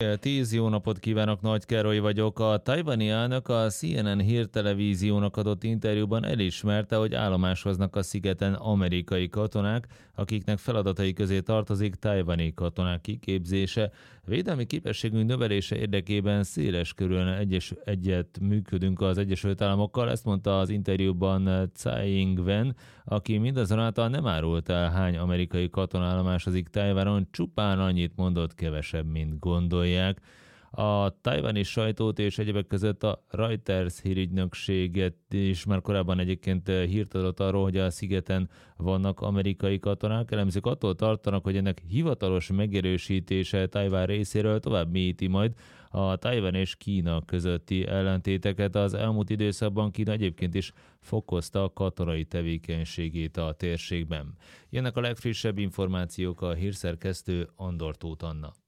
10 jó napot kívánok, Nagy Károly vagyok. A tajvani elnök a CNN hírtelevíziónak adott interjúban elismerte, hogy állomásoznak a szigeten amerikai katonák, akiknek feladatai közé tartozik tajvani katonák kiképzése. Védelmi képességünk növelése érdekében széles körülön egyet működünk az Egyesült Államokkal, ezt mondta az interjúban Tsai Ing-wen, aki mindazonáltal nem árult el, hány amerikai katona állomásozik Tajvanon, csupán annyit mondott, kevesebb, mint gondolják. A tajvani sajtót és egyebek között a Reuters hírügynökséget is már korábban egyébként hírt adott arról, hogy a szigeten vannak amerikai katonák. Elemzők attól tartanak, hogy ennek hivatalos megerősítése Tajván részéről tovább mélyíti majd a Tajvan és Kína közötti ellentéteket. Az elmúlt időszakban Kína egyébként is fokozta a katonai tevékenységét a térségben. Jönnek a legfrissebb információk, a hírszerkesztő Andor Tóth Anna.